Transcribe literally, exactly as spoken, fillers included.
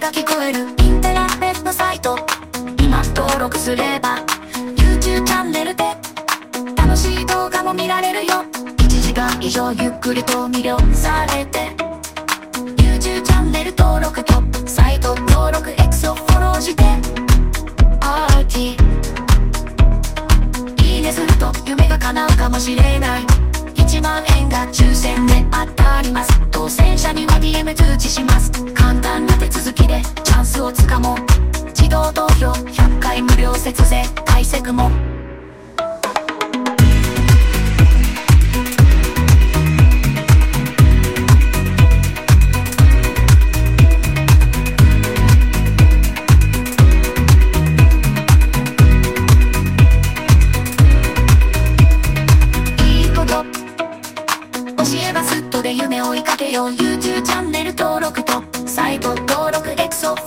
が聞こえるインターネットサイト、今登録すれば YouTube チャンネルで楽しい動画も見られるよ。いちじかん以上ゆっくりと魅了されて YouTube チャンネル登録とサイト登録 X をフォローして アールティー いいねすると夢が叶うかもしれない。いちまんえんが抽選で当たります。当選者には ディーエム 通知します。簡単な手続きでチャンスをつかもう。自動投票ひゃっかい無料節税解析も教えばすっとで夢を追いかけよう。 YouTube チャンネル登録とサイト登録 X をフ